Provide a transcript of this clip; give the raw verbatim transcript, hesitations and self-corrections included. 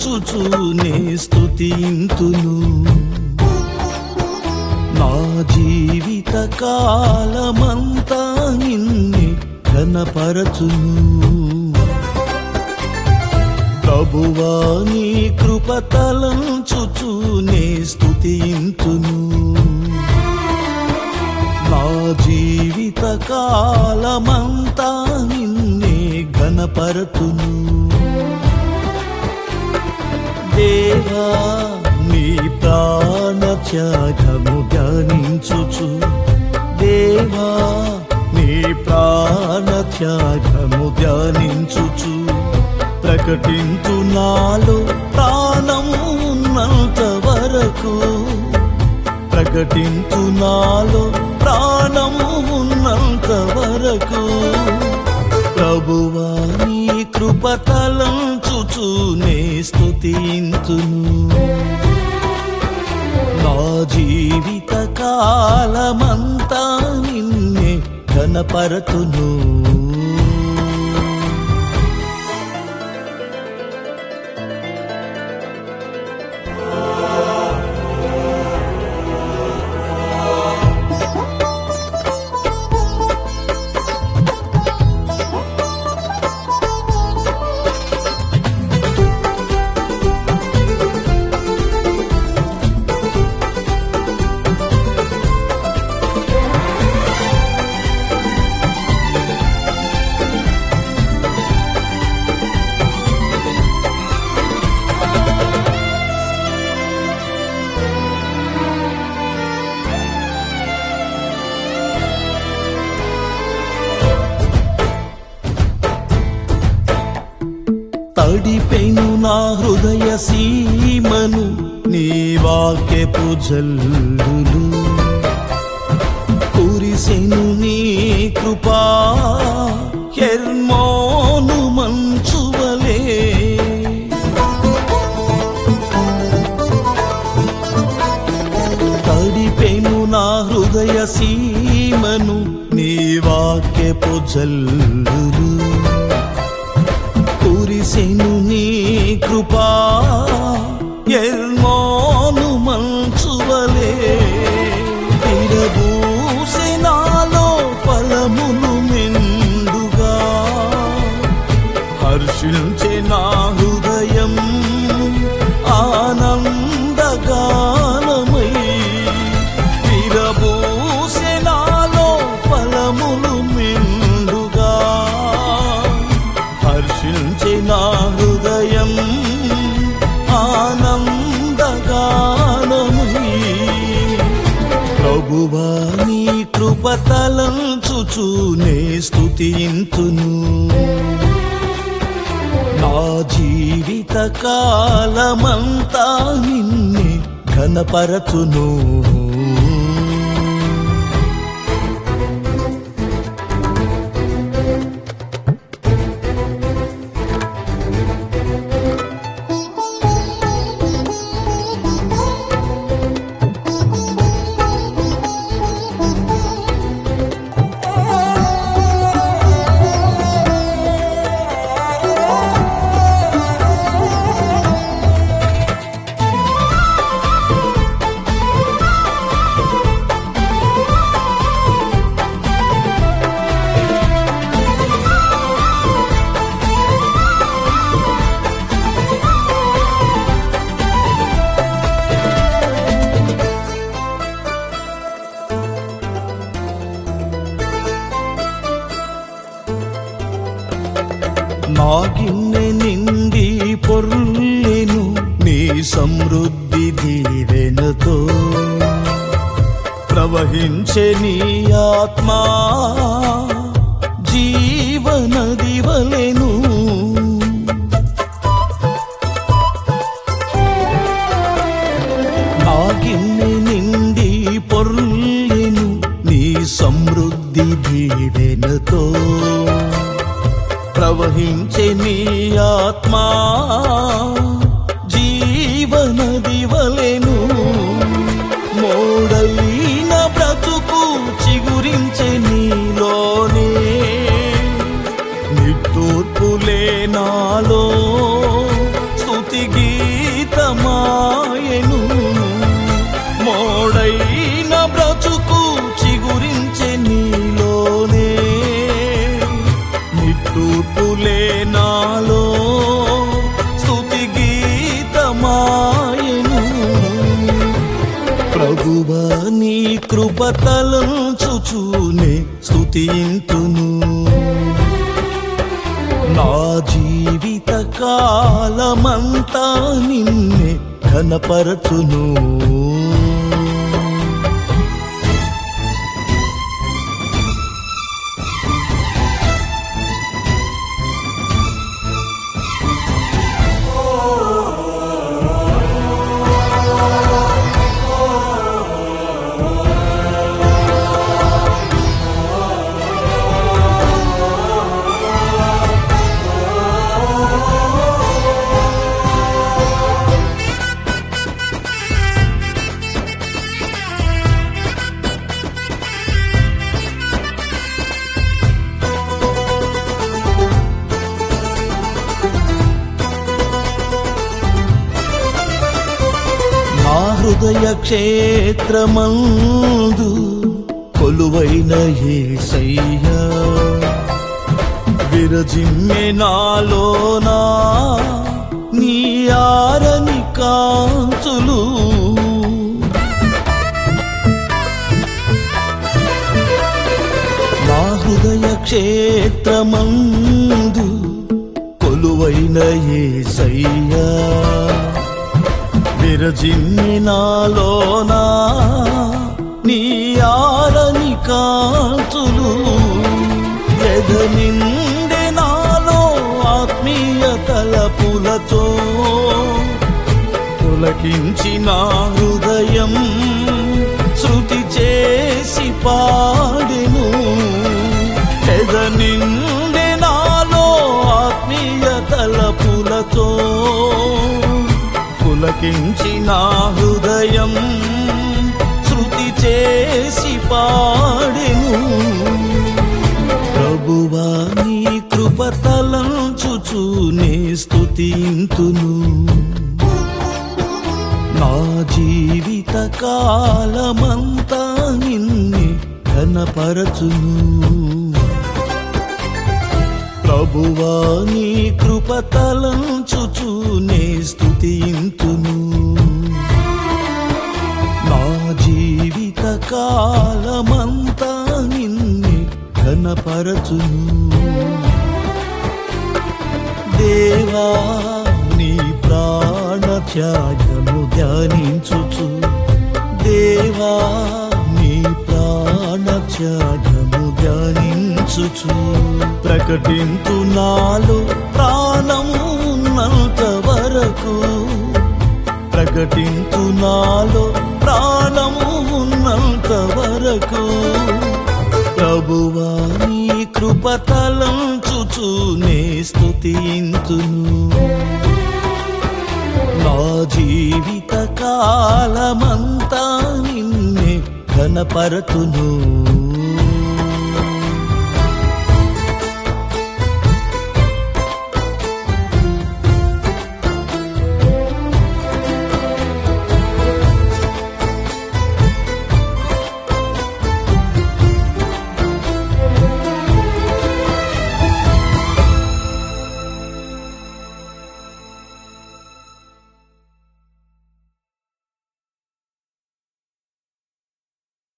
చూచునే స్తుతింతును నా జీవిత కాలమంతా నిన్నే ఘనపరచును ప్రభువా నీ కృప తలంచుచునే స్తుతింతును నా జీవిత కాలమంతా నిన్నే ఘనపరచును దేవా నీ ప్రాణ త్యాగము ధ్యానించుచు దేవా నీ ప్రాణ త్యాగము ధ్యానించుచు ప్రకటించు నాలో ప్రాణము ఉన్నంత వరకు ప్రకటించు నాలో ప్రాణము ఉన్నంత వరకు ప్రభువా నీ కృప తలంచుచునే స్తుతింతును నా జీవిత కాలమంతా నిన్నే ఘనపరచును తడిపెను నా హృదయ సీమను నీ వాక్యపు జల్లులు కురిసెను నీ కృపా హెర్మోను మంచువలే తడిపెను నా హృదయ సీమను నీ వాక్యపు జల్లులు కురిసెను నీ కృపా హెర్మోను మంచువలే విరబూసె నాలో ఫలములు మెండుగా హర్షించే నా హృదయం ఆనందగానమై విరబూసె నాలో ఫలములు మెండుగా హర్షించే నా హృదయం ఆనందగానమై ప్రభువా నీ కృప తలంచుచునే స్తుతింతును నా జీవిత కాలమంతా నిన్నే ఘనపరచును నా గిన్నె నిండి పొర్లెను నీ సమృద్ధి దీవెనతో ప్రవహించే నీ ఆత్మా జీవనది వలెను నా గిన్నె నిండి పొర్లెను నీ సమృద్ధి దీవెనతో ప్రవహించే నీ ఆత్మా జీవనది వలెను మోడైన బ్రతుకు చిగురించే నీలోనే నిట్టూర్పు ప్రభువా నీ కృప తలంచుచూనే స్తుతింతును నా జీవిత కాలమంతా నిన్నే ఘనపరచును హృదయ క్షేత్రమందు కొలువైన యేసయ్యా విరజిమ్మె నాలోనా నీ ఆరని కాంతులు నా హృదయ క్షేత్రమందు కొలువైన యేసయ్యా విరజిమ్మె నాలోనా నీ ఆరని కాంతులు ఎద నిండే నాలో ఆత్మీయ తలపులతో పులకించిన హృదయం శృతి చేసి పాడెను ఎద నిండే నాలో ఆత్మీయ తలపులతో పులకించిన హృదయం శృతి చేసి పాడెను ప్రభువా నీ కృప తలంచుచూనే స్తుతింతును నా జీవిత కాలమంతా నిన్నే ఘనపరచును ప్రభువా నీ కృప తలంచుచూనే స్తుతింతును నా జీవిత కాలమంతా నిన్నే ఘనపరచును దేవా నీ ప్రాణ త్యాగము ధ్యానించుచు దేవా నీ ప్రాణ త్యాగము ధ్యానించుచు ప్రకటింతు నాలో ప్రాణము ఉన్నంత వరకు ప్రకటింతు నాలో ప్రాణము ఉన్నంత వరకు ప్రభువా నీ కృప తలంచుచూనే స్తుతింతును నా జీవిత కాలమంతా నిన్నే ఘనపరతును